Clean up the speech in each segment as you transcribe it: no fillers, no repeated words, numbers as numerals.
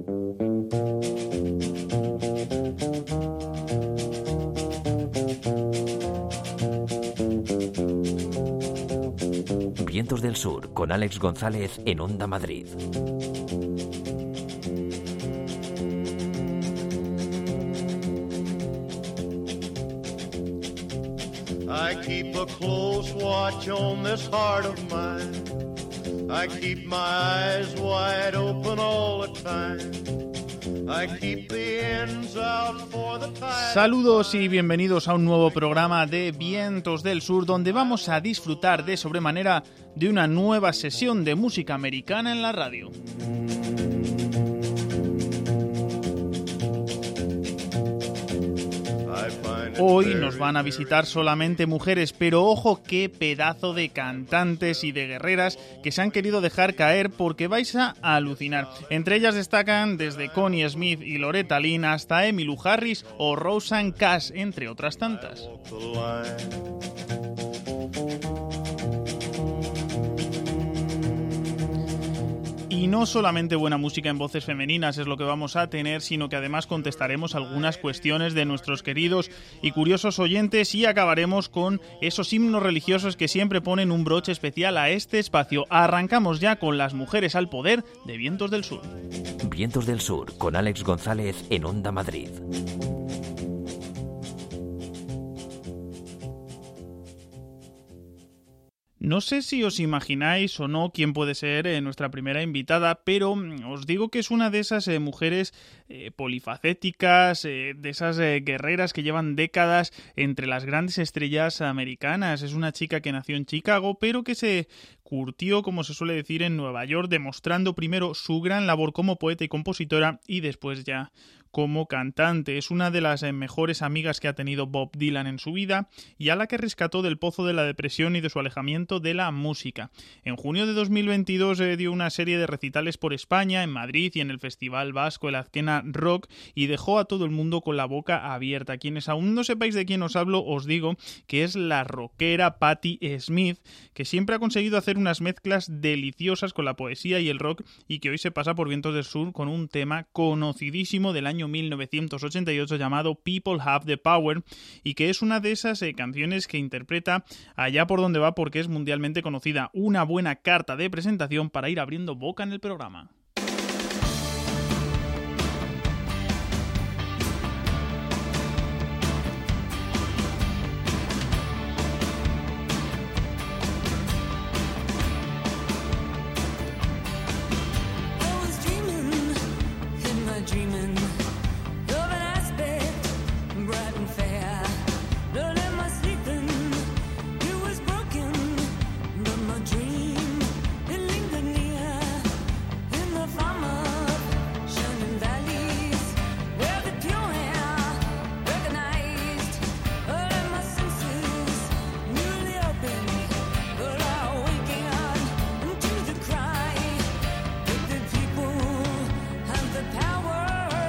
Vientos del Sur, con Alex González en Onda Madrid. I keep a close watch on this heart of mine. I keep my eyes wide open all the time. I keep the ends out for the time. Saludos y bienvenidos a un nuevo programa de Vientos del Sur, donde vamos a disfrutar de sobremanera de una nueva sesión de música americana en la radio. Hoy nos van a visitar solamente mujeres, pero ojo qué pedazo de cantantes y de guerreras que se han querido dejar caer porque vais a alucinar. Entre ellas destacan desde Connie Smith y Loretta Lynn hasta Emmylou Harris o Rosanne Cash, entre otras tantas. Y no solamente buena música en voces femeninas es lo que vamos a tener, sino que además contestaremos algunas cuestiones de nuestros queridos y curiosos oyentes y acabaremos con esos himnos religiosos que siempre ponen un broche especial a este espacio. Arrancamos ya con las mujeres al poder de Vientos del Sur. Vientos del Sur, con Alex González en Onda Madrid. No sé si os imagináis o no quién puede ser nuestra primera invitada, pero os digo que es una de esas mujeres polifacéticas, de esas guerreras que llevan décadas entre las grandes estrellas americanas. Es una chica que nació en Chicago, pero que se curtió, como se suele decir, en Nueva York, demostrando primero su gran labor como poeta y compositora y después ya como cantante. Es una de las mejores amigas que ha tenido Bob Dylan en su vida y a la que rescató del pozo de la depresión y de su alejamiento de la música. En junio de 2022 dio una serie de recitales por España, en Madrid y en el Festival Vasco El Azquena Rock y dejó a todo el mundo con la boca abierta. Quienes aún no sepáis de quién os hablo, os digo que es la rockera Patti Smith, que siempre ha conseguido hacer unas mezclas deliciosas con la poesía y el rock y que hoy se pasa por Vientos del Sur con un tema conocidísimo del año 1988 llamado People Have the Power y que es una de esas canciones que interpreta allá por donde va porque es mundialmente conocida. Una buena carta de presentación para ir abriendo boca en el programa. Power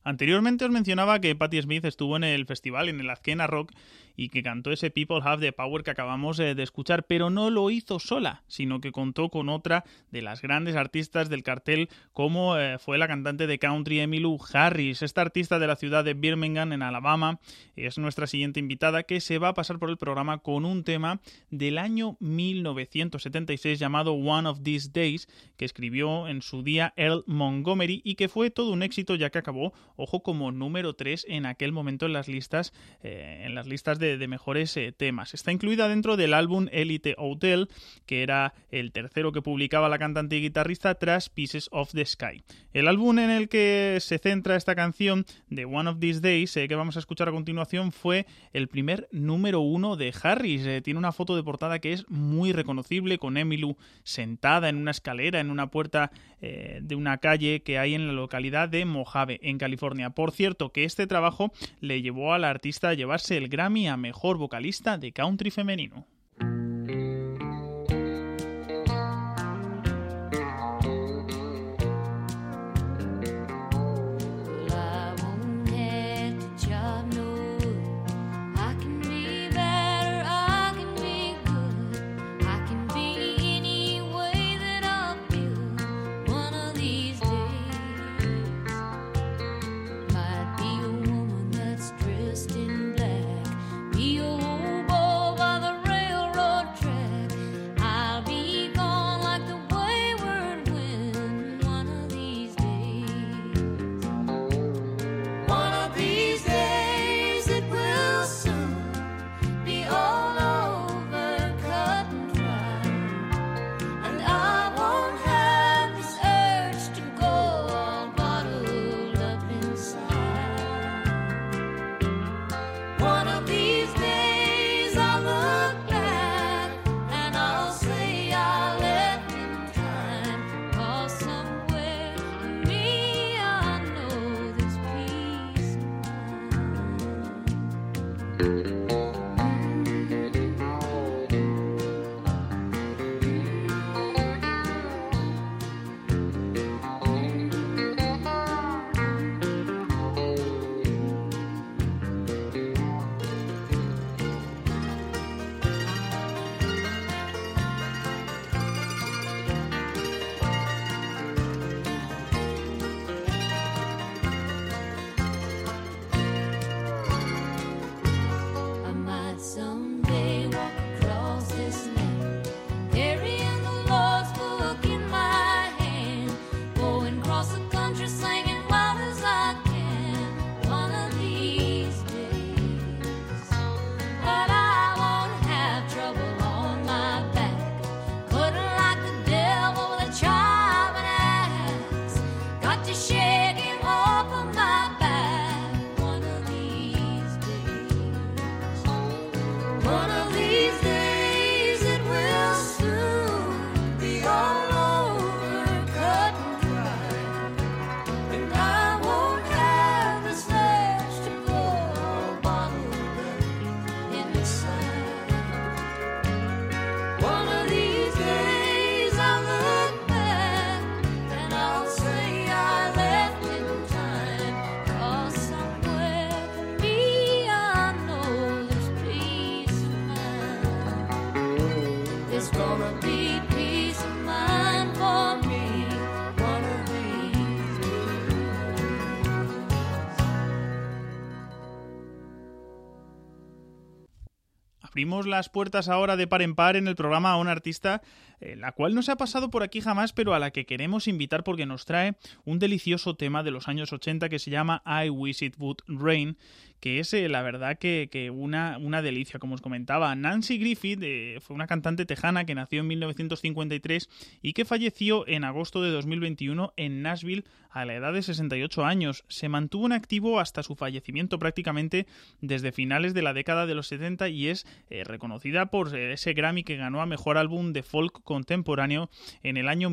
Anteriormente os mencionaba que Patti Smith estuvo en el festival, en el Azkena Rock, y que cantó ese People Have the Power que acabamos de escuchar, pero no lo hizo sola, sino que contó con otra de las grandes artistas del cartel, como fue la cantante de country Emmylou Harris. Esta artista de la ciudad de Birmingham, en Alabama, es nuestra siguiente invitada, que se va a pasar por el programa con un tema del año 1976 llamado One of These Days, que escribió en su día Earl Montgomery y que fue todo un éxito, ya que acabó, ojo, como número 3 en aquel momento en las listas de mejores temas. Está incluida dentro del álbum Elite Hotel, que era el tercero que publicaba la cantante y guitarrista tras Pieces of the Sky. El álbum en el que se centra esta canción de One of These Days, que vamos a escuchar a continuación, fue el primer número 1 de Harris. Tiene una foto de portada que es muy reconocible, con Emmylou sentada en una escalera en una puerta de una calle que hay en la localidad de Mojave, en California. Por cierto, que este trabajo le llevó a la artista a llevarse el Grammy a Mejor Vocalista de Country Femenino. Abrimos las puertas ahora de par en par en el programa a una artista la cual no se ha pasado por aquí jamás, pero a la que queremos invitar porque nos trae un delicioso tema de los años 80 que se llama I Wish It Would Rain, que es la verdad que una delicia, como os comentaba. Nancy Griffith fue una cantante tejana que nació en 1953 y que falleció en agosto de 2021 en Nashville a la edad de 68 años. Se mantuvo en activo hasta su fallecimiento prácticamente desde finales de la década de los 70 y es reconocida por ese Grammy que ganó a Mejor Álbum de Folk Contemporáneo en el año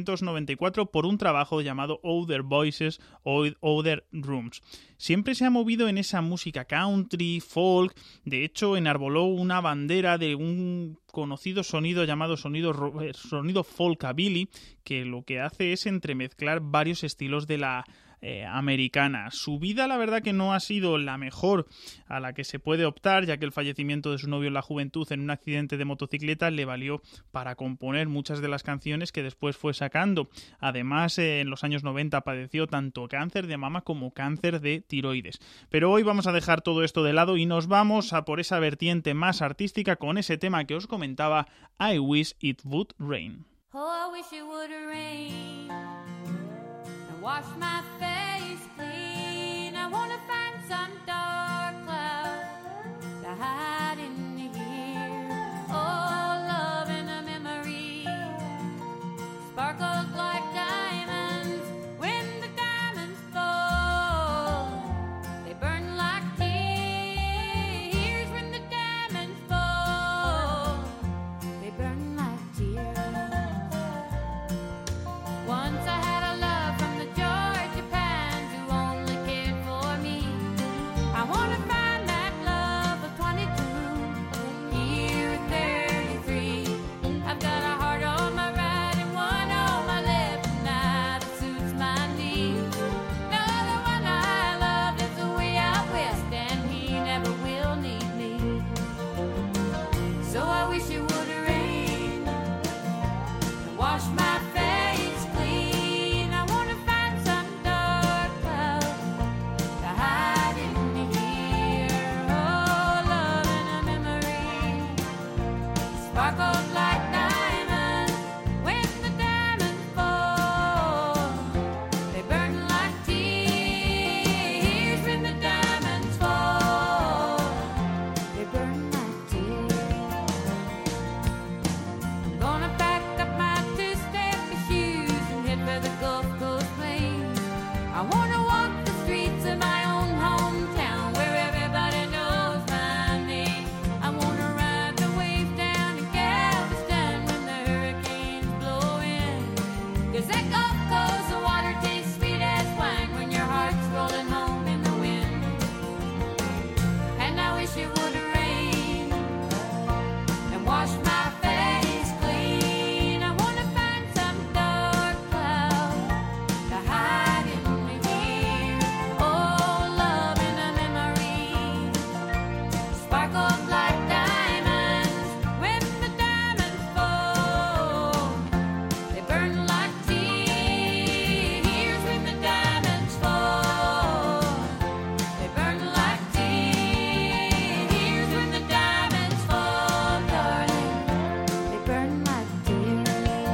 1994 por un trabajo llamado Other Voices, Other Rooms. Siempre se ha movido en esa música country, folk, de hecho enarboló una bandera de un conocido sonido llamado sonido folkabilly, que lo que hace es entremezclar varios estilos de la americana. Su vida, la verdad, que no ha sido la mejor a la que se puede optar, ya que el fallecimiento de su novio en la juventud en un accidente de motocicleta le valió para componer muchas de las canciones que después fue sacando. Además, en los años 90 padeció tanto cáncer de mama como cáncer de tiroides. Pero hoy vamos a dejar todo esto de lado y nos vamos a por esa vertiente más artística con ese tema que os comentaba, I Wish It Would Rain. Oh, I wish it would rain and wash my face clean. I want to find some dark cloud to hide in here. Oh, love and a memory sparkles like diamonds when the diamonds fall. They burn like tears when the diamonds fall. They burn like tears. Once I had a love from the Georgia Pines who only cared for me. I want to find that love of 22 here at 33. I've got a heart on my right and one on my left, and that suits my needs. No, the one I love lives away out west, and he never will need me. So I wish it would rain and wash my face clean. I want to find some dark cloud to hide in here. Oh, love and a memory sparkles like diamonds when the diamonds fall. They burn like tears when the diamonds fall. They burn like tears. I'm gonna pack up my two-step shoes and head for the Gulf Coast Plains. I wanna walk the streets of my own hometown where everybody knows my name. I wanna ride the waves down in Galveston when the hurricanes blow in. 'Cause that Gulf Coast, the water tastes sweet as wine when your heart's rolling home in the wind. And I wish it would rain and wash my face clean. I wanna find some dark cloud to hide in here. Oh, love and a memory sparkles like diamonds when the diamonds fall. They burn like tears when the diamonds fall. They burn like tears when the diamonds fall, darling. They burn like tears.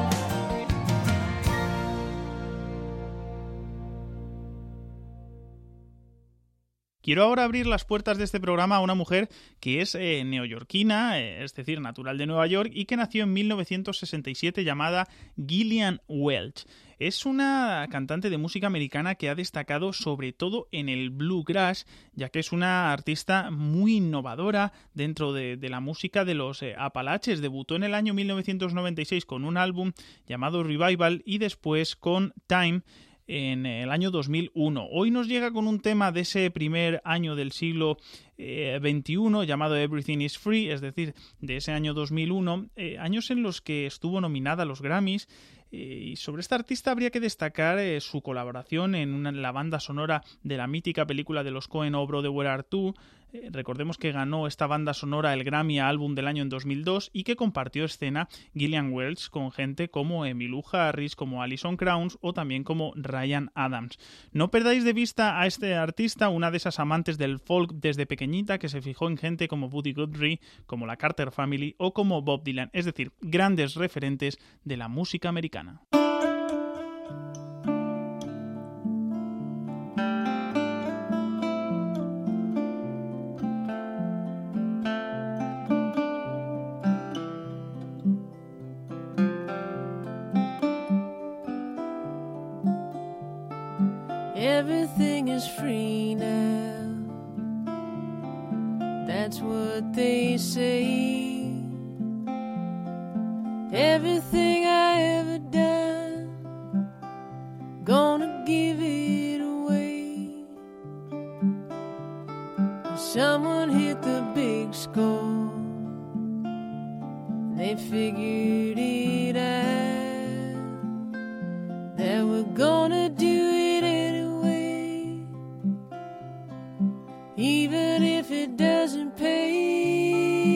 Quiero ahora abrir las puertas de este programa a una mujer que es neoyorquina, es decir, natural de Nueva York, y que nació en 1967 llamada Gillian Welch. Es una cantante de música americana que ha destacado sobre todo en el bluegrass, ya que es una artista muy innovadora dentro de la música de los Apalaches. Debutó en el año 1996 con un álbum llamado Revival y después con Time en el año 2001. Hoy nos llega con un tema de ese primer año del siglo XXI llamado Everything is Free, es decir, de ese año 2001, años en los que estuvo nominada a los Grammys. Y sobre esta artista habría que destacar su colaboración en la banda sonora de la mítica película de los Coen, Oh Brother, Where Art Thou. Recordemos que ganó esta banda sonora el Grammy a Álbum del Año en 2002 y que compartió escena Gillian Welch con gente como Emmylou Harris, como Alison Krauss o también como Ryan Adams. No perdáis de vista a este artista, una de esas amantes del folk desde pequeñita que se fijó en gente como Buddy Guthrie, como la Carter Family o como Bob Dylan, es decir, grandes referentes de la música americana. Everything is free now. That's what they say. Everything I ever done, gonna give it away. Someone hit the big score. They figured it out. That we're gonna do it anyway. even if it doesn't pay.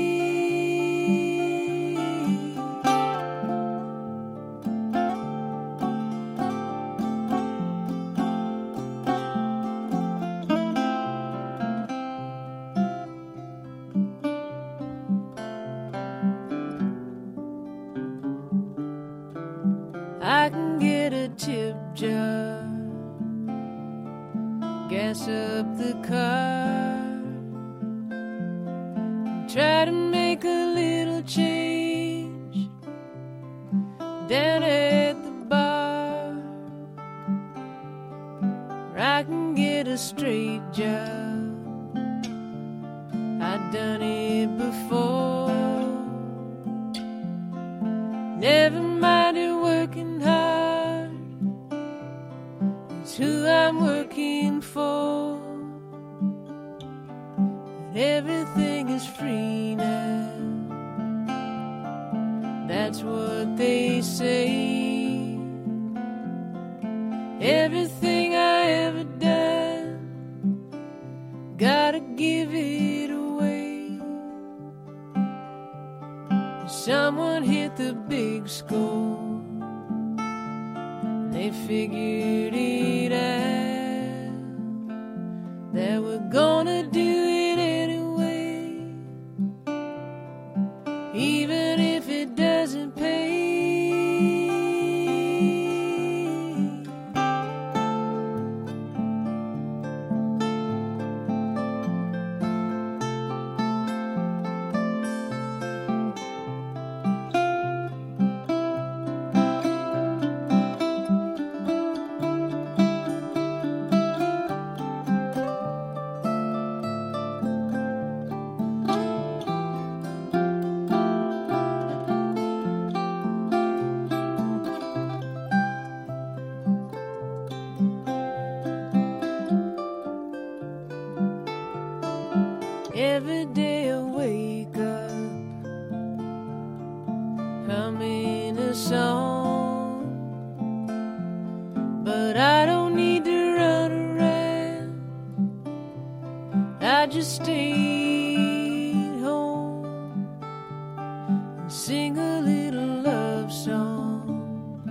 I can get a tip jar, gas up the car, try to make a little change down at the bar. Or I can get a straight job, I've done it before. Never minded working hard, it's who I'm working for. But everything is free now, that's what they say. Everything I ever done, gotta give it away. Someone hit the big score, they figured it out, that we're gonna do it anyway, even if it doesn't pay. Every day I wake up humming a song, but I don't need to run around, I just stay home and sing a little love song,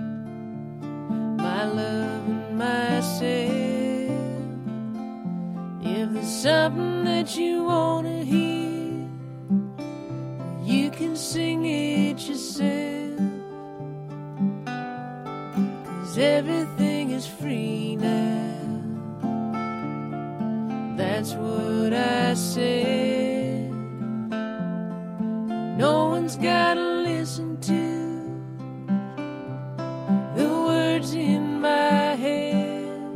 my love and myself. If there's something that you wanna hear, you can sing it yourself, 'cause everything is free now, that's what I said. No one's gotta listen to the words in my head.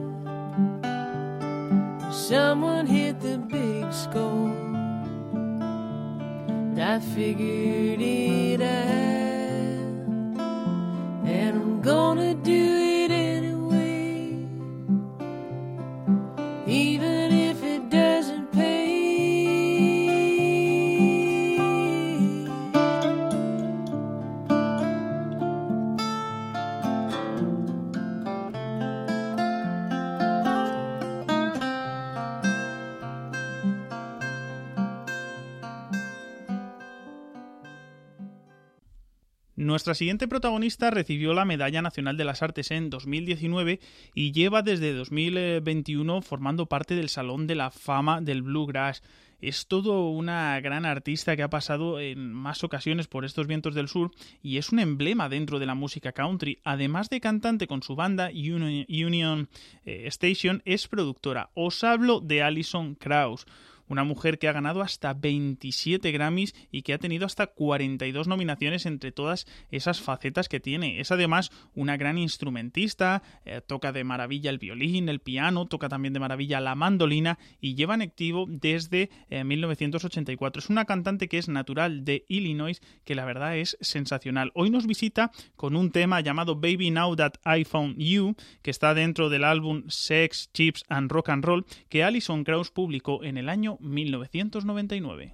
Someone hit the big score, but I figured it out, and I'm gonna do it anyway, even if it doesn't pay. Nuestra siguiente protagonista recibió la Medalla Nacional de las Artes en 2019 y lleva desde 2021 formando parte del Salón de la Fama del Bluegrass. Es todo una gran artista que ha pasado en más ocasiones por estos vientos del sur y es un emblema dentro de la música country. Además de cantante con su banda Union Station, es productora. Os hablo de Alison Krauss, una mujer que ha ganado hasta 27 Grammys y que ha tenido hasta 42 nominaciones entre todas esas facetas que tiene. Es además una gran instrumentista, toca de maravilla el violín, el piano, toca también de maravilla la mandolina y lleva en activo desde 1984. Es una cantante que es natural de Illinois, que la verdad es sensacional. Hoy nos visita con un tema llamado Baby Now That I Found You, que está dentro del álbum Sex, Chips and Rock and Roll, que Alison Krauss publicó en el año 1999.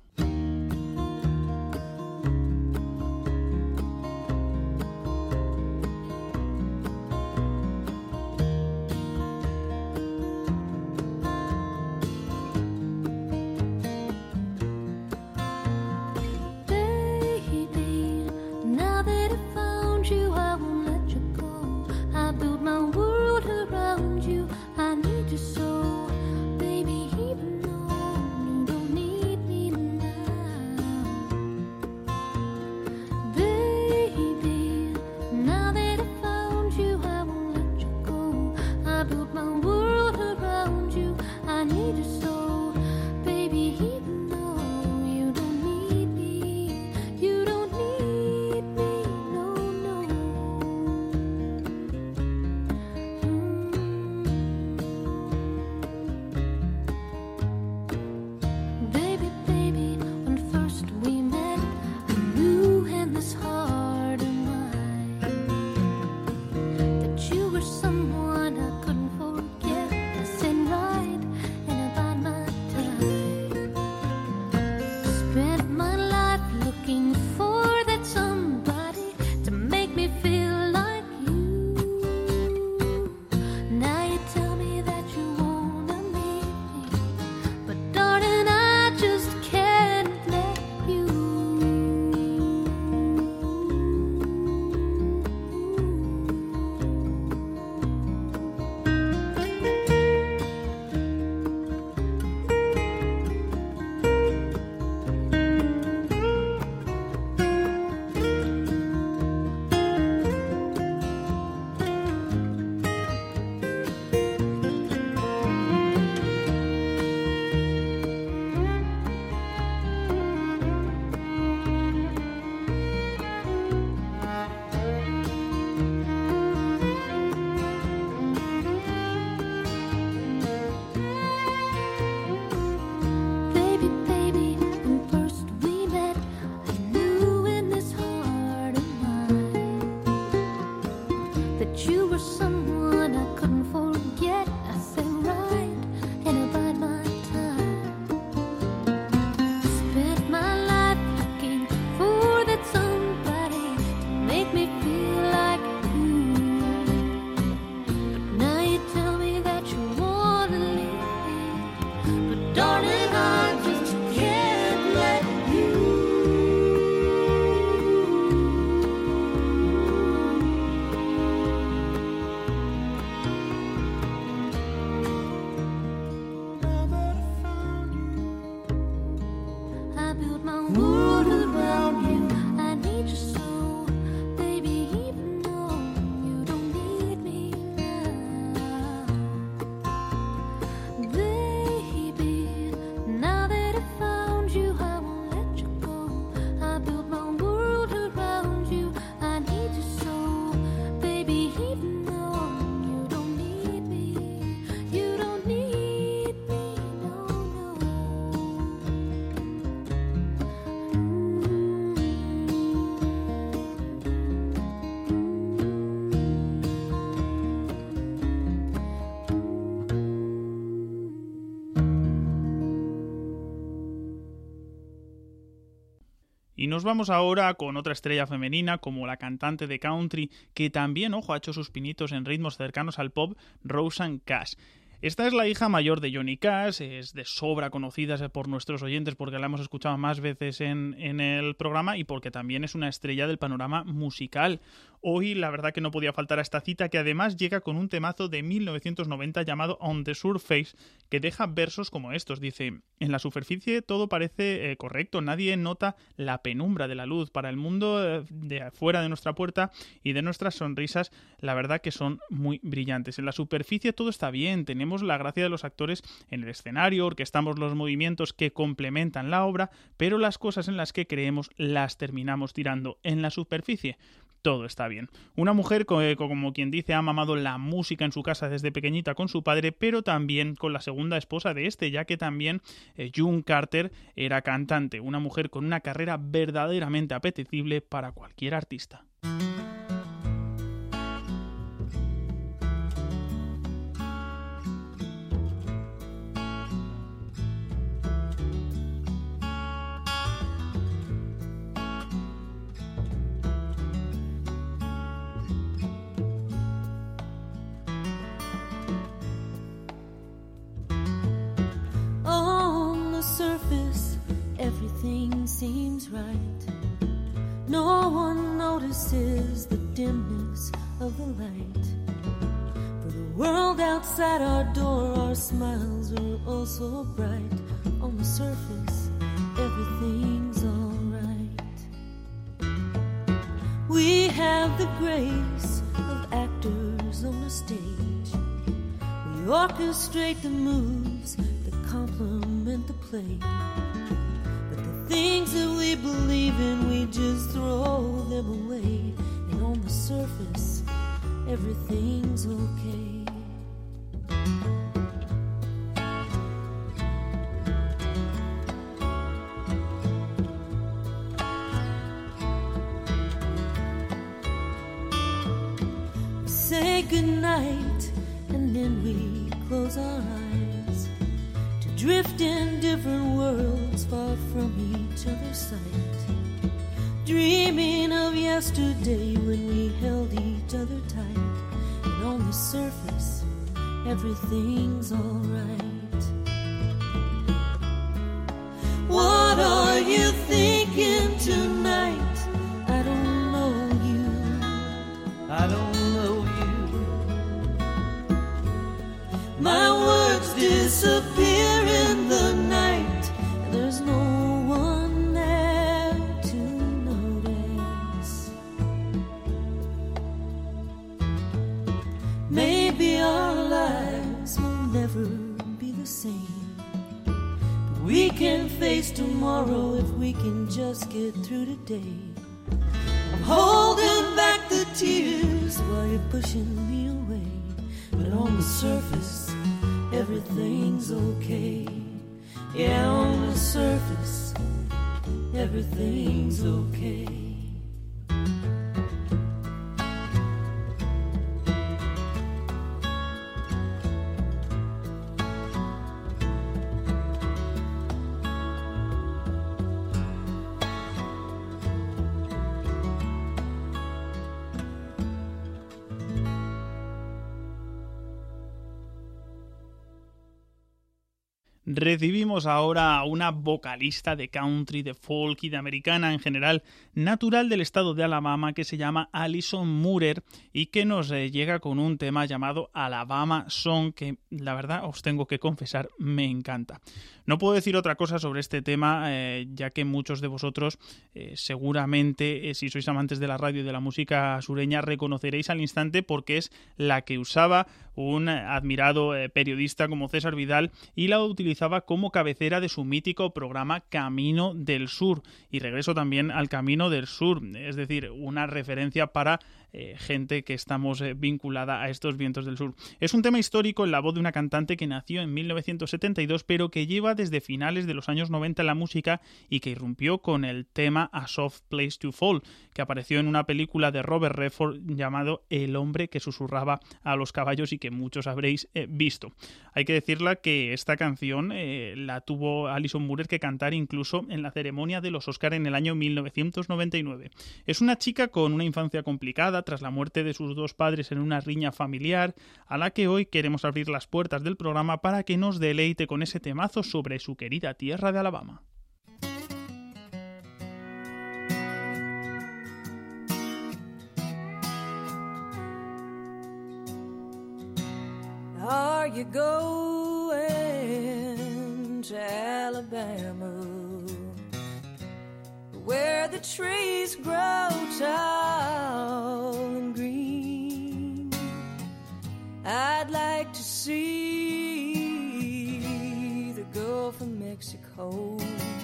Y nos vamos ahora con otra estrella femenina como la cantante de country que también, ojo, ha hecho sus pinitos en ritmos cercanos al pop, Rosanne Cash. Esta es la hija mayor de Johnny Cash, es de sobra conocida por nuestros oyentes porque la hemos escuchado más veces en el programa y porque también es una estrella del panorama musical. Hoy la verdad que no podía faltar a esta cita, que además llega con un temazo de 1990 llamado On the Surface, que deja versos como estos. Dice: en la superficie todo parece correcto, nadie nota la penumbra de la luz. Para el mundo de afuera de nuestra puerta y de nuestras sonrisas, la verdad que son muy brillantes. En la superficie todo está bien, tenemos la gracia de los actores en el escenario, orquestamos los movimientos que complementan la obra, pero las cosas en las que creemos las terminamos tirando. En la superficie todo está bien. Una mujer como quien dice ha mamado la música en su casa desde pequeñita con su padre, pero también con la segunda esposa de este, ya que también June Carter era cantante. Una mujer con una carrera verdaderamente apetecible para cualquier artista. Everything seems right. No one notices the dimness of the light. For the world outside our door, our smiles are oh so bright. On the surface, everything's alright. We have the grace of actors on a stage. We orchestrate the moves that complement the play. Things that we believe in, we just throw them away. And on the surface, everything's okay. We say goodnight and then we close our eyes to drift in different worlds far from each other's sight, dreaming of yesterday when we held each other tight. And on the surface, everything's alright. What are you thinking tonight? I don't know you. I don't know you. My words disappear in the night, and there's no one there to notice. Maybe our lives will never be the same, but we can face tomorrow if we can just get through today. I'm holding back the tears while you're pushing me away, but on the surface, everything's okay. Yeah, on the surface, everything's okay. Recibimos ahora a una vocalista de country, de folk y de americana en general, natural del estado de Alabama, que se llama Alison Moorer y que nos llega con un tema llamado Alabama Song, que la verdad os tengo que confesar me encanta. No puedo decir otra cosa sobre este tema, ya que muchos de vosotros seguramente, si sois amantes de la radio y de la música sureña, reconoceréis al instante porque es la que usaba un admirado periodista como César Vidal y la utilizaba como cabecera de su mítico programa Camino del Sur. Y regreso también al Camino del Sur, es decir, una referencia para gente que estamos vinculada a estos vientos del sur. Es un tema histórico en la voz de una cantante que nació en 1972, pero que lleva desde finales de los años 90 en la música y que irrumpió con el tema A Soft Place to Fall, que apareció en una película de Robert Redford llamado El hombre que susurraba a los caballos y que muchos habréis visto. Hay que decirla que esta canción la tuvo Alison Moore que cantar incluso en la ceremonia de los Oscar en el año 1999. Es una chica con una infancia complicada tras la muerte de sus dos padres en una riña familiar, a la que hoy queremos abrir las puertas del programa para que nos deleite con ese temazo sobre su querida tierra de Alabama. Are you going to Alabama, where the trees grow tall and green? I'd like to see the Gulf of Mexico.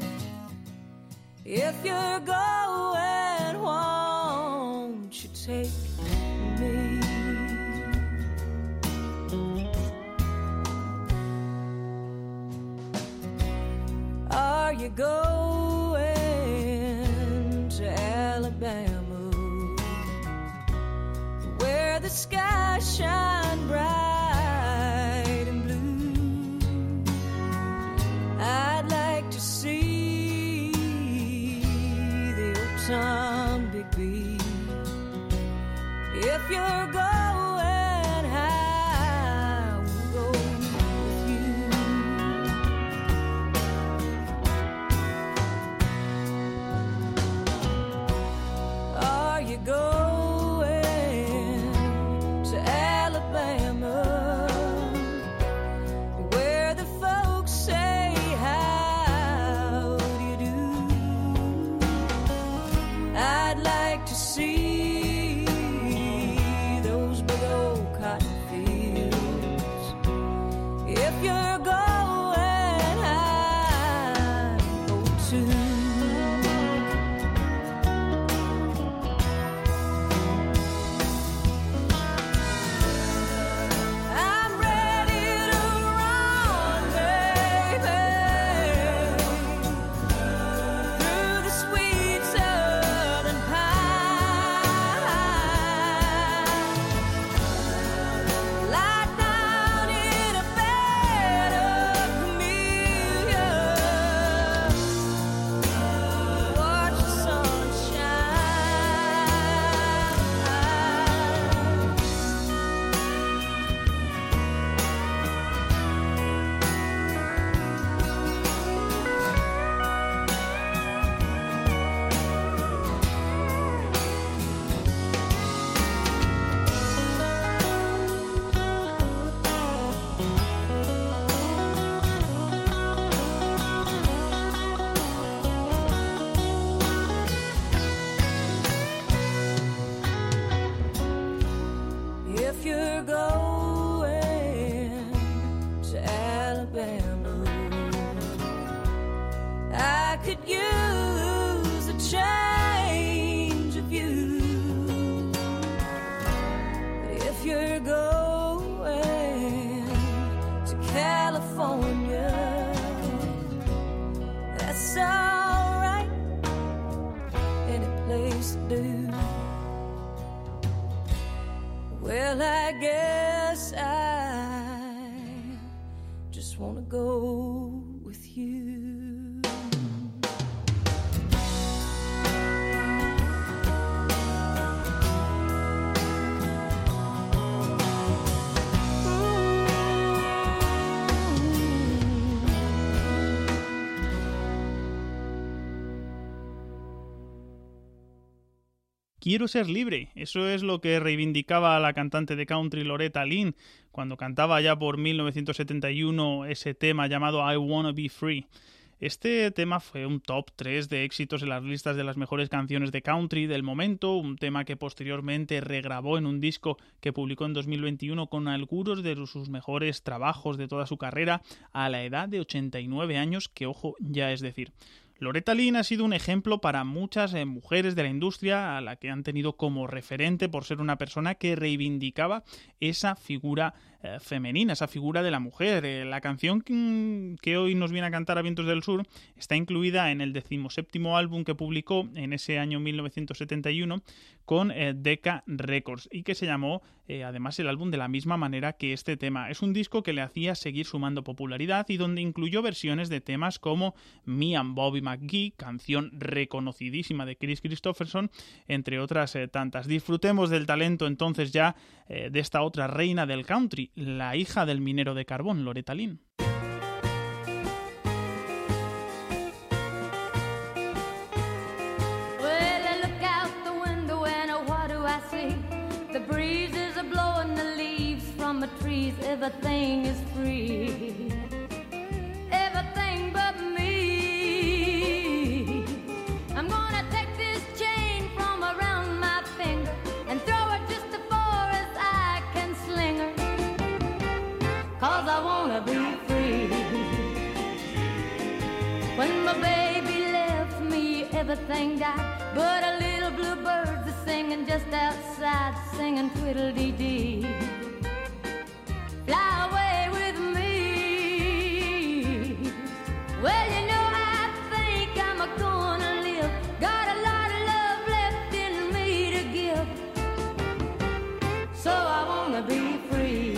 If you're going, won't you take me? Are you going to Alabama, where the skies shine bright and blue? I'd like to see the old Tom Bigby. If you're going, I will go with you. Are you going to Alabama, where the folks say how do you do? I'd like to see those big old cotton fields. If you're going, I'll go too. I'm ready to run, baby, through the sweet southern pine. Lie down in a bed of camellia, watch the sun shine. If you're going to Alabama, I could use a change of view. But if you're going to California, that's all right, any place to do. Well, I guess I just want to go with you. Quiero ser libre, eso es lo que reivindicaba la cantante de country Loretta Lynn cuando cantaba ya por 1971 ese tema llamado I Wanna Be Free. Este tema fue un top 3 de éxitos en las listas de las mejores canciones de country del momento, un tema que posteriormente regrabó en un disco que publicó en 2021 con algunos de sus mejores trabajos de toda su carrera a la edad de 89 años, que ojo ya es decir. Loretta Lynn ha sido un ejemplo para muchas mujeres de la industria a la que han tenido como referente por ser una persona que reivindicaba esa figura femenina, esa figura de la mujer. La canción que hoy nos viene a cantar a Vientos del Sur está incluida en el 17º álbum que publicó en ese año 1971 con Decca Records y que se llamó además el álbum de la misma manera que este tema. Es un disco que le hacía seguir sumando popularidad y donde incluyó versiones de temas como Me and Bobby McGee, canción reconocidísima de Kris Kristofferson, entre otras tantas. Disfrutemos del talento entonces ya de esta otra reina del country, la hija del minero de carbón, Loretta Lynn. Well, I look out the window and what do I see? The breeze is blowing the leaves from the trees. Everything is free. Everything but me. I'm gonna take this chain from around my finger and throw it just as far as I can sling her. 'Cause I wanna be free. When my baby left me, everything died, but a little blue bird's singing just outside, singing twiddle-dee-dee. Fly away with me. Well, you know I think I'm gonna live. Got a lot of love left in me to give. So I wanna be free.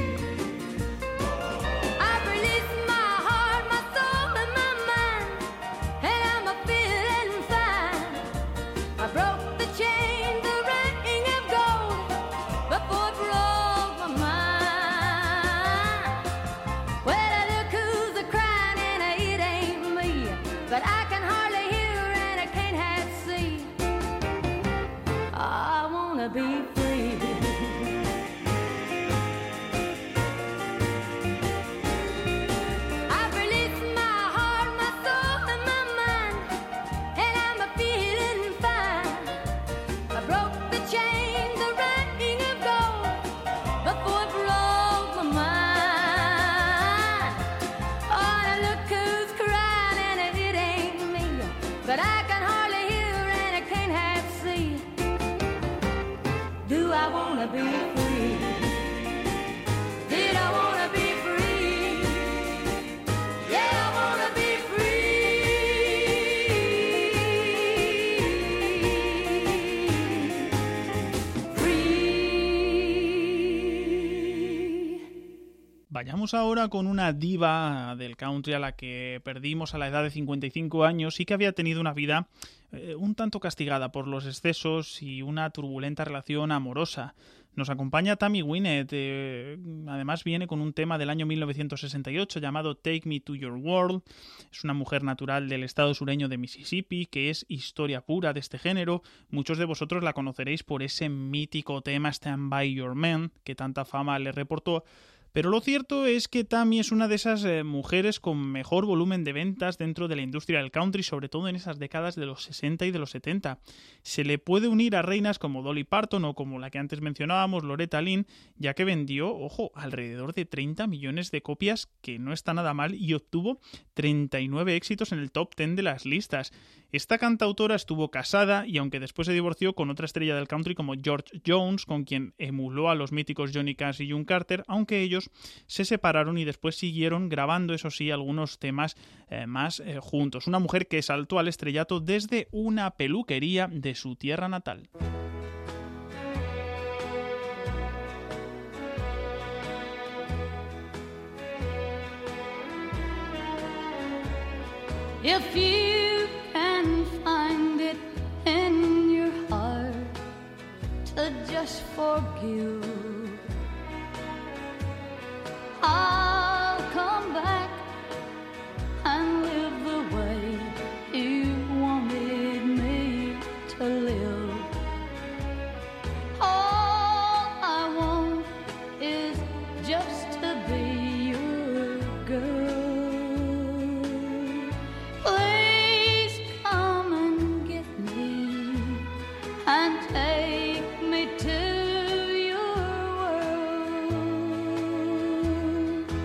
I've released my heart, my soul, and my mind, and I'm feeling fine. I broke the chain, the ring of gold, before it broke my mind. Well, look who's crying and it ain't me, but I can hardly hear and I can't half see. I wanna be free. I've released my heart, my soul, and my mind, and I'm feeling fine. I broke the chain, the ring of gold, before it broke my mind. Oh, now look who's crying and it ain't me, but I can hardly hear and I can't half see. Do I wanna be free? Did I wanna be free? Yeah, I wanna be free. Vayamos ahora con una diva del country a la que perdimos a la edad de 55 años y que había tenido una vida un tanto castigada por los excesos y una turbulenta relación amorosa. Nos acompaña Tammy Wynette, además viene con un tema del año 1968 llamado Take Me to Your World. Es una mujer natural del estado sureño de Mississippi, que es historia pura de este género. Muchos de vosotros la conoceréis por ese mítico tema Stand By Your Man, que tanta fama le reportó. Pero lo cierto es que Tammy es una de esas mujeres con mejor volumen de ventas dentro de la industria del country, sobre todo en esas décadas de los 60 y de los 70. Se le puede unir a reinas como Dolly Parton o como la que antes mencionábamos, Loretta Lynn, ya que vendió, ojo, alrededor de 30 millones de copias, que no está nada mal, y obtuvo 39 éxitos en el top 10 de las listas. Esta cantautora estuvo casada y aunque después se divorció con otra estrella del country como George Jones, con quien emuló a los míticos Johnny Cash y June Carter, aunque ellos se separaron y después siguieron grabando, eso sí, algunos temas más juntos. Una mujer que saltó al estrellato desde una peluquería de su tierra natal. If you can find it in your heart to just forgive, I'll come back and live the way you wanted me to live. All I want is just to be your girl. Please come and get me and take me to your world.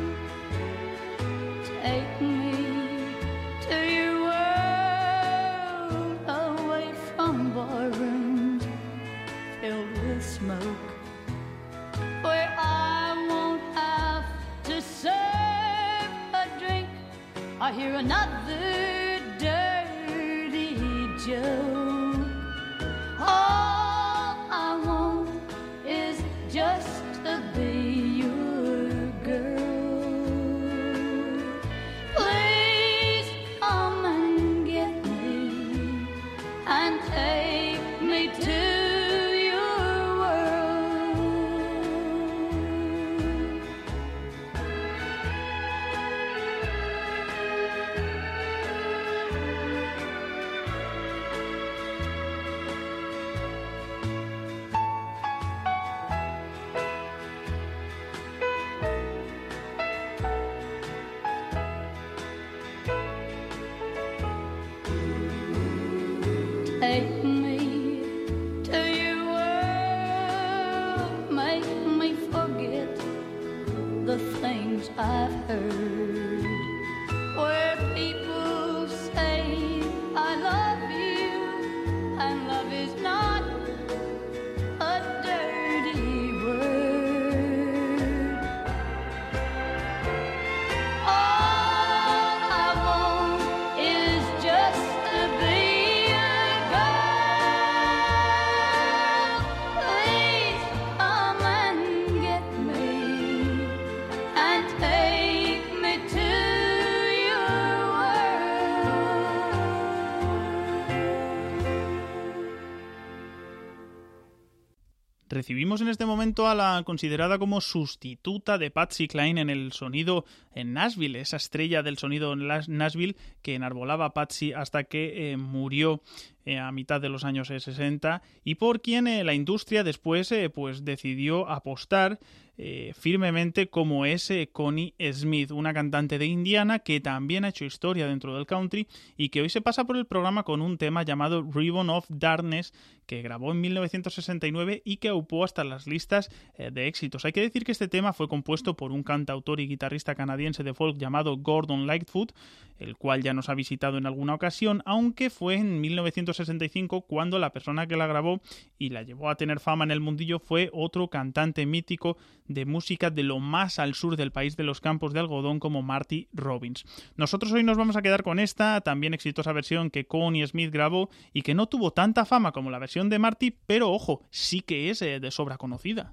another dirty joke. All I want is just to be your girl. Please come and get me and take me to your world. Take me to your world, make me forget the things I've heard, where people say I love you, and love is not a dirty word. All I want is just to be your girl. Please come and get me and take me to your world. Recibimos en este momento a la considerada como sustituta de Patsy Cline en el sonido en Nashville, esa estrella del sonido en Nashville que enarbolaba Patsy hasta que murió a mitad de los años 60 y por quien la industria después pues decidió apostar firmemente, como es Connie Smith, una cantante de Indiana que también ha hecho historia dentro del country y que hoy se pasa por el programa con un tema llamado Ribbon of Darkness que grabó en 1969 y que aupó hasta las listas de éxitos. Hay que decir que este tema fue compuesto por un cantautor y guitarrista canadiense de folk llamado Gordon Lightfoot, el cual ya nos ha visitado en alguna ocasión, aunque fue en 1965 cuando la persona que la grabó y la llevó a tener fama en el mundillo fue otro cantante mítico de música de lo más al sur del país de los campos de algodón como Marty Robbins. Nosotros hoy nos vamos a quedar con esta también exitosa versión que Connie Smith grabó y que no tuvo tanta fama como la versión de Marty, pero ojo, sí que es de sobra conocida.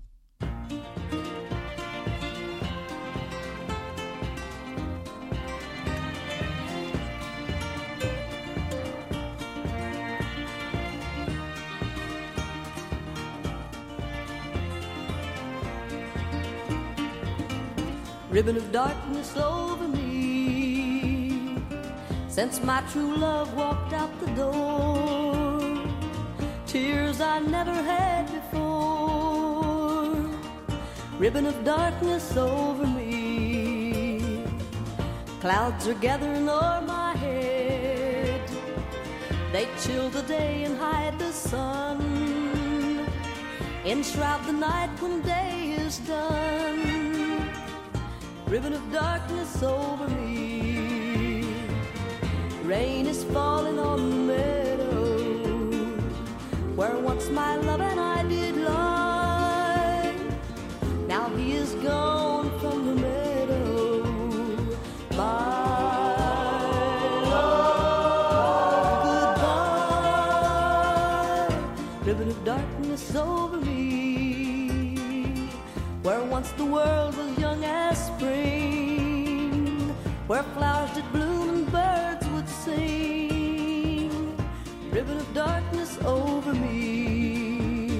Ribbon of darkness over me since my true love walked out the door. Tears I never had before. Ribbon of darkness over me. Clouds are gathering o'er my head. They chill the day and hide the sun. Enshroud the night when day is done. Ribbon of darkness over me. Rain is falling on the meadow where once my love and I did lie. Now he is gone from the meadow. Bye, love, goodbye. Ribbon of darkness over me where once the world was young as spring, where flowers did bloom and birds would sing. Ribbon of darkness over me.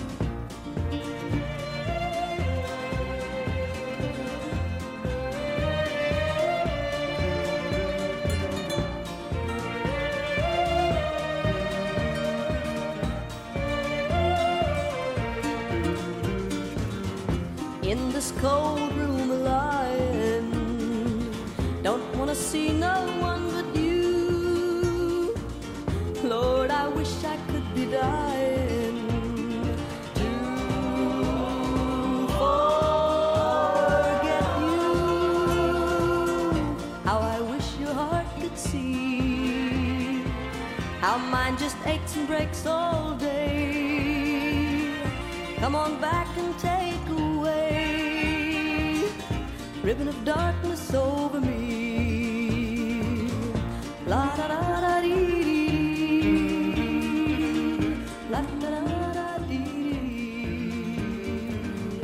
In this cold room lying, don't wanna see no one but you. Lord, I wish I could be dying to forget you. How I wish your heart could see how mine just aches and breaks all day. Come on back and take away ribbon of darkness over me. La da da da dee dee. La da da da dee dee.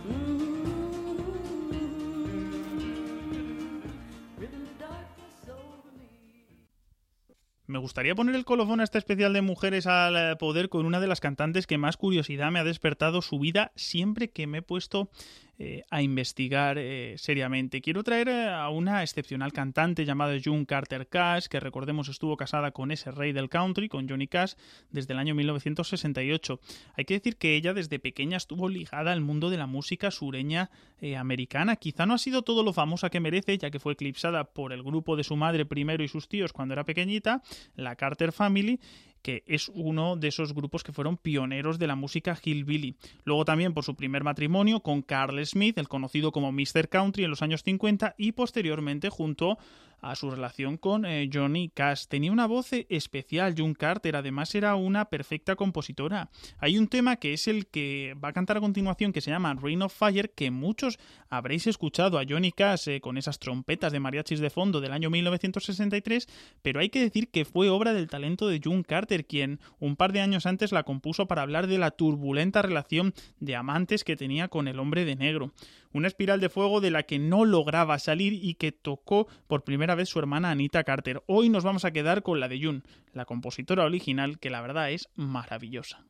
Ribbon of darkness over me. Me gustaría poner el colofón a este especial de Mujeres al Poder con una de las cantantes que más curiosidad me ha despertado su vida siempre que me he puesto a investigar seriamente. Quiero traer a una excepcional cantante llamada June Carter Cash, que recordemos estuvo casada con ese rey del country, con Johnny Cash, desde el año 1968. Hay que decir que ella desde pequeña estuvo ligada al mundo de la música sureña americana. Quizá no ha sido todo lo famosa que merece, ya que fue eclipsada por el grupo de su madre primero y sus tíos cuando era pequeñita, la Carter Family, que es uno de esos grupos que fueron pioneros de la música hillbilly. Luego también por su primer matrimonio con Carl Smith, el conocido como Mr. Country en los años 50, y posteriormente junto a su relación con Johnny Cash. Tenía una voz especial June Carter, además era una perfecta compositora. Hay un tema que es el que va a cantar a continuación, que se llama Rain of Fire, que muchos habréis escuchado a Johnny Cash con esas trompetas de mariachis de fondo del año 1963, pero hay que decir que fue obra del talento de June Carter, quien un par de años antes la compuso para hablar de la turbulenta relación de amantes que tenía con el hombre de negro. Una espiral de fuego de la que no lograba salir y que tocó por primera vez su hermana Anita Carter. Hoy nos vamos a quedar con la de June, la compositora original, que la verdad es maravillosa.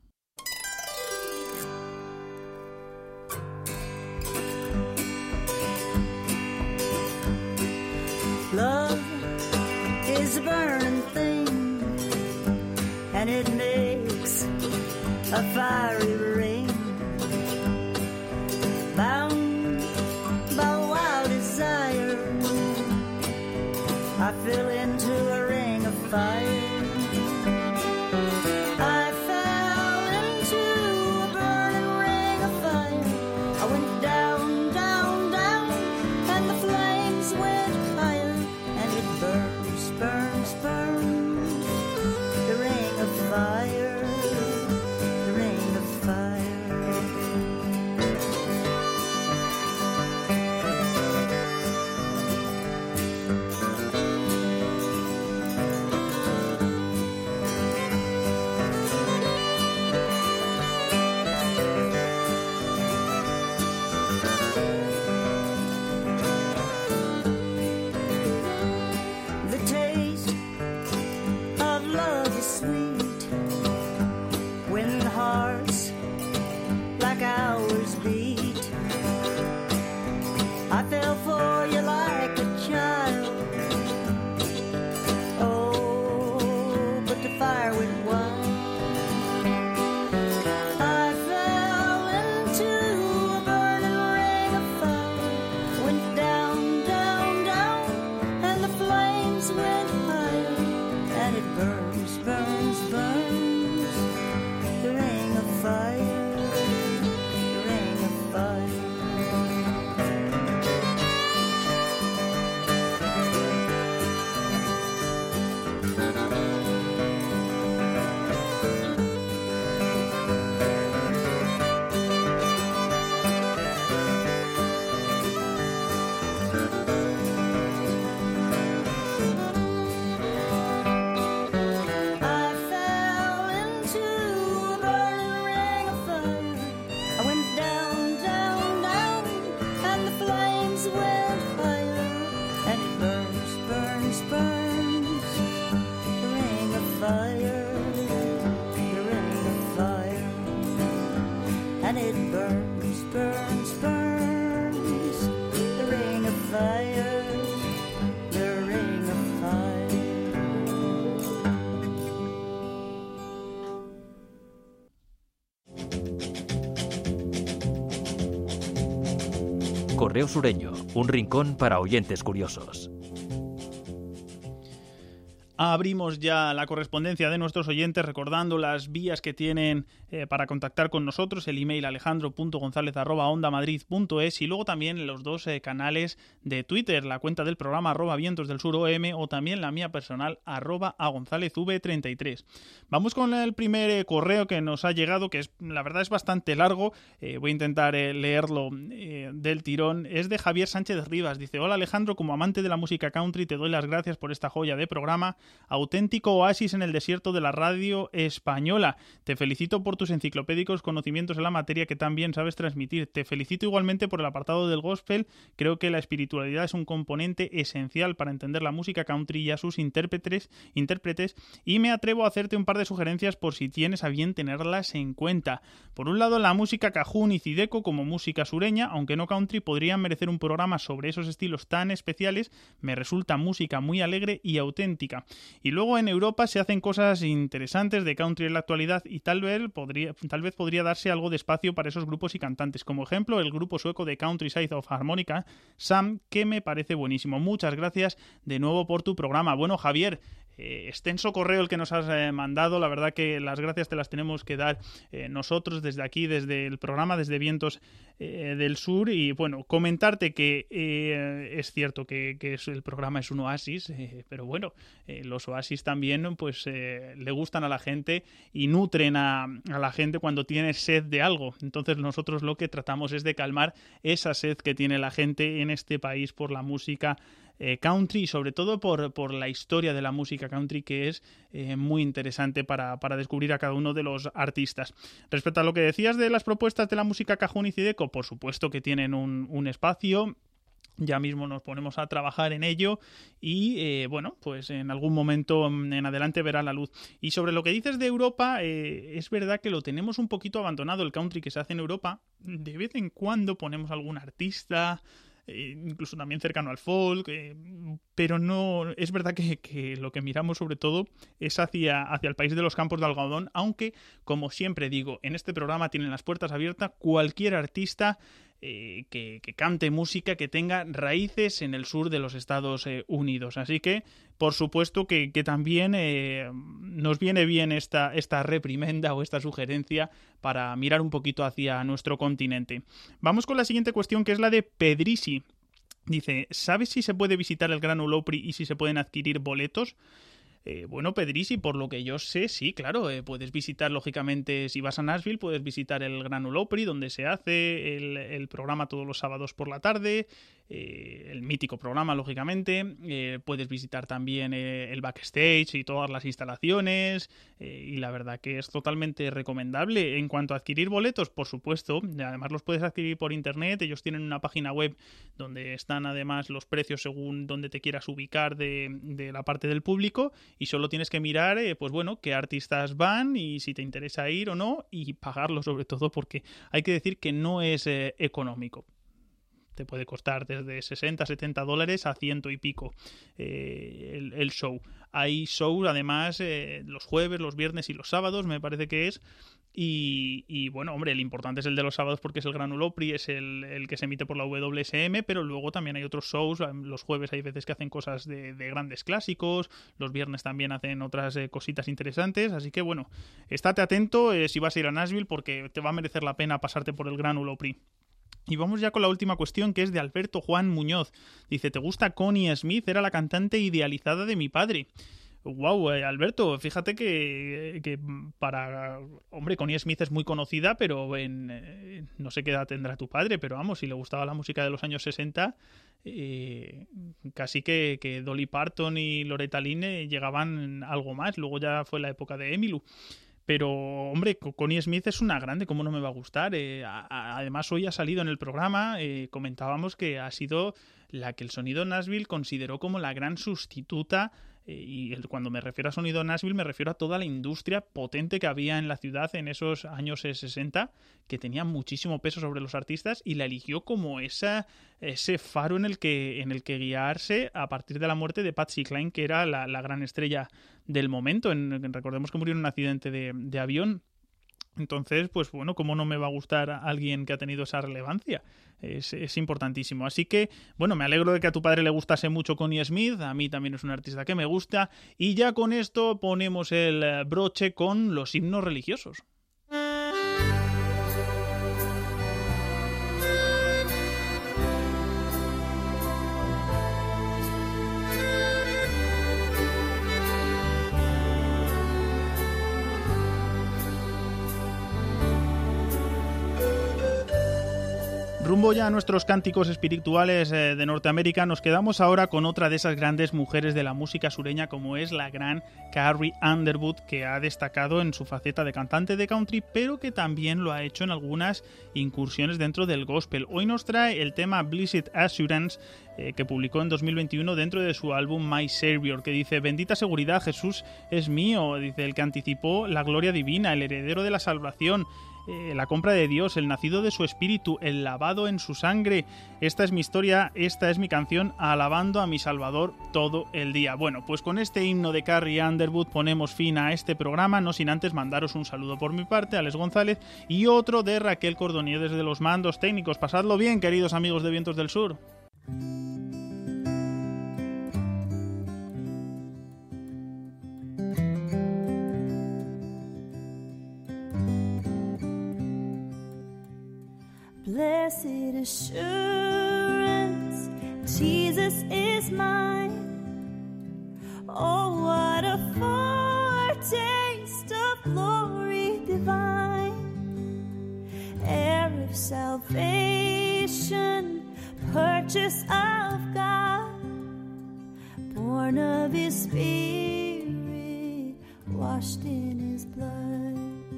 Love is a burning thing, and it makes a fiery ring. Bound by wild desire, I fell into a ring of fire. I fell into a burning ring of fire. I went down, down, down, and the flames went higher, and it burns, burns, burns. The ring of fire, the ring of fire. The taste of love is sweet when hearts like ours beat. I fell for you like a child. Oh, but the fire went wild. I fell into a burning ring of fire. Went down, down, down, and the flames went higher, and it burns, burns, burns. The ring of fire, the ring of fire. I fell into a burning ring of fire. I went down, down, down, and the flames went higher, and it burns, burns, burns. The ring of fire, the ring of fire, and it burns, burns, burns. The ring of fire, the ring of fire. Correo Sureño, un rincón para oyentes curiosos. Abrimos ya la correspondencia de nuestros oyentes recordando las vías que tienen para contactar con nosotros, el email alejandro.gonzalez@ondamadrid.es y luego también los dos canales de Twitter, la cuenta del programa @vientosdelsur_om o también la mía personal @agonzalezv33. Vamos con el primer correo que nos ha llegado, que es la verdad es bastante largo, voy a intentar leerlo del tirón. Es de Javier Sánchez Rivas, dice: hola Alejandro, como amante de la música country te doy las gracias por esta joya de programa. auténtico oasis en el desierto de la radio española. Te felicito por tus enciclopédicos conocimientos en la materia que tan bien sabes transmitir. Te felicito igualmente por el apartado del gospel. Creo que la espiritualidad es un componente esencial para entender la música country y a sus intérpretes, y me atrevo a hacerte un par de sugerencias por si tienes a bien tenerlas en cuenta. Por un lado, la música cajún y zydeco como música sureña, aunque no country, podrían merecer un programa sobre esos estilos tan especiales. Me resulta música muy alegre y auténtica. Y luego en Europa se hacen cosas interesantes de country en la actualidad y tal vez podría darse algo de espacio para esos grupos y cantantes. Como ejemplo, el grupo sueco de Countryside of Harmonica, Sam, que me parece buenísimo. Muchas gracias de nuevo por tu programa. Bueno, Javier, extenso correo el que nos has mandado. La verdad que las gracias te las tenemos que dar nosotros desde aquí, desde el programa, desde Vientos del Sur. Y bueno, comentarte que es cierto que el programa es un oasis, pero bueno, los oasis también pues le gustan a la gente y nutren a la gente cuando tiene sed de algo. Entonces nosotros lo que tratamos es de calmar esa sed que tiene la gente en este país por la música country y sobre todo por la historia de la música country, que es muy interesante para descubrir a cada uno de los artistas. Respecto a lo que decías de las propuestas de la música cajún y zydeco, por supuesto que tienen un espacio. Ya mismo nos ponemos a trabajar en ello y bueno, pues en algún momento en adelante verá la luz. Y sobre lo que dices de Europa, es verdad que lo tenemos un poquito abandonado el country que se hace en Europa. De vez en cuando ponemos algún artista, incluso también cercano al folk, pero no, es verdad que lo que miramos sobre todo es hacia el país de los campos de algodón, aunque como siempre digo, en este programa tienen las puertas abiertas cualquier artista que cante música que tenga raíces en el sur de los Estados Unidos. Así que, por supuesto que también nos viene bien esta reprimenda o esta sugerencia para mirar un poquito hacia nuestro continente. Vamos con la siguiente cuestión, que es la de Pedrisi. Dice, ¿sabes si se puede visitar el Gran Ole Opry y si se pueden adquirir boletos? Bueno, Pedrisi, por lo que yo sé, sí, claro, puedes visitar, lógicamente, si vas a Nashville, puedes visitar el Gran Ole Opry, donde se hace el programa todos los sábados por la tarde, el mítico programa, lógicamente. Puedes visitar también el backstage y todas las instalaciones, y la verdad que es totalmente recomendable. En cuanto a adquirir boletos, por supuesto, además los puedes adquirir por internet. Ellos tienen una página web donde están además los precios según donde te quieras ubicar de la parte del público, y solo tienes que mirar, pues bueno, qué artistas van y si te interesa ir o no, y pagarlo sobre todo, porque hay que decir que no es económico. Te puede costar desde $60-70 a 100 y pico el show. Hay shows además los jueves, los viernes y los sábados, me parece que es. Y bueno, hombre, el importante es el de los sábados porque es el Gran Ole Opry, es el que se emite por la WSM, pero luego también hay otros shows. Los jueves hay veces que hacen cosas de grandes clásicos, los viernes también hacen otras cositas interesantes, así que bueno, estate atento si vas a ir a Nashville porque te va a merecer la pena pasarte por el Gran Ole Opry. Y vamos ya con la última cuestión, que es de Alberto Juan Muñoz. Dice, ¿te gusta Connie Smith? Era la cantante idealizada de mi padre. Wow, Alberto, fíjate que para... Hombre, Connie Smith es muy conocida, pero no sé qué edad tendrá tu padre, pero vamos, si le gustaba la música de los años 60, casi que Dolly Parton y Loretta Lynn llegaban algo más. Luego ya fue la época de Emmylou. Pero, hombre, Connie Smith es una grande, ¿cómo no me va a gustar? Además, hoy ha salido en el programa, comentábamos que ha sido la que el sonido Nashville consideró como la gran sustituta, y cuando me refiero a sonido Nashville me refiero a toda la industria potente que había en la ciudad en esos años 60, que tenía muchísimo peso sobre los artistas, y la eligió como ese faro en el que guiarse a partir de la muerte de Patsy Cline, que era la gran estrella del momento. Recordemos que murió en un accidente de avión. Entonces, pues bueno, ¿cómo no me va a gustar a alguien que ha tenido esa relevancia? Es importantísimo. Así que, bueno, me alegro de que a tu padre le gustase mucho Connie Smith. A mí también es un artista que me gusta. Y ya con esto ponemos el broche con los himnos religiosos. rumbo ya a nuestros cánticos espirituales de Norteamérica, nos quedamos ahora con otra de esas grandes mujeres de la música sureña, como es la gran Carrie Underwood, que ha destacado en su faceta de cantante de country, pero que también lo ha hecho en algunas incursiones dentro del gospel. Hoy nos trae el tema Blessed Assurance, que publicó en 2021 dentro de su álbum My Savior, que dice: bendita seguridad, Jesús es mío, dice el que anticipó la gloria divina, el heredero de la salvación, la compra de Dios, el nacido de su espíritu, el lavado en su sangre. Esta es mi historia, esta es mi canción, alabando a mi Salvador todo el día. Bueno, pues con este himno de Carrie Underwood ponemos fin a este programa, no sin antes mandaros un saludo por mi parte, Alex González, y otro de Raquel Cordonier desde los mandos técnicos. Pasadlo bien, queridos amigos de Vientos del Sur. Blessed assurance, Jesus is mine. Oh, what a foretaste of glory divine. Heir of salvation, purchase of God, born of His Spirit, washed in His blood.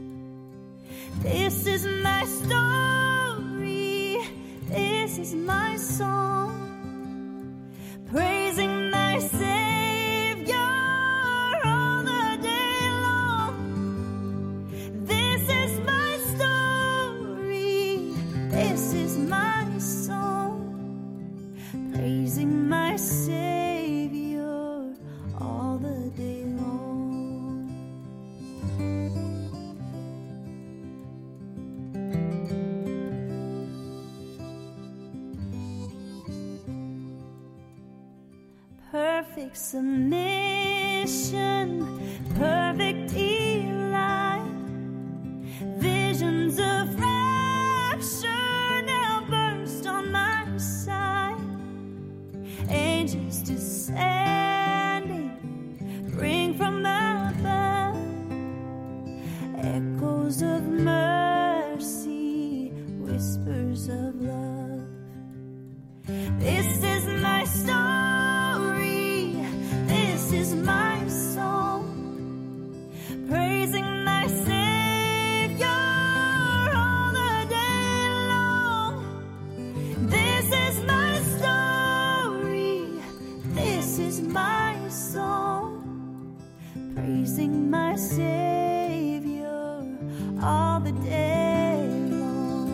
This is my story, this is my song, praising my Savior all the day long. This is my story, this is my song, praising my Savior all the day long. Perfect submission, perfect delight, visions of rapture now burst on my sight. Angels descending, bring from above echoes of mercy, whispers of love. This is my story, this is my song, praising my Savior all the day long. This is my story, this is my song, praising my Savior all the day long.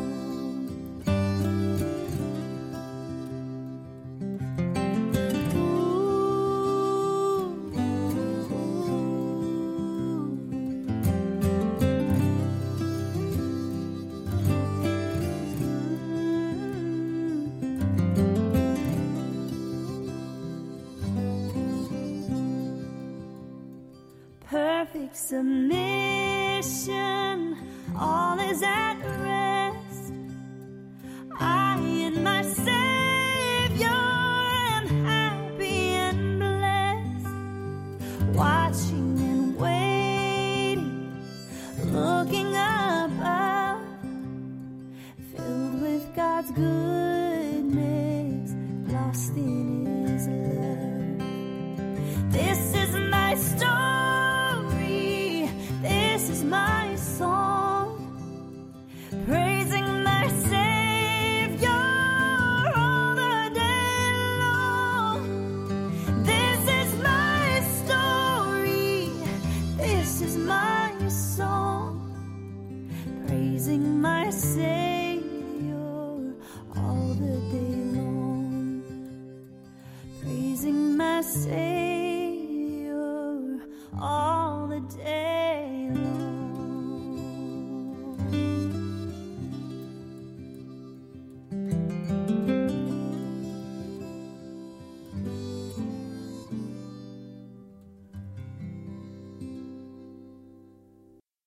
Perfect submission, all is at rest. I and my Savior am happy and blessed, watching and waiting, looking above, filled with God's goodness, lost in His love. This is my story, this is my song, praising my Savior all the day long. This is my story, this is my song, praising my Savior all the day long, praising my Savior.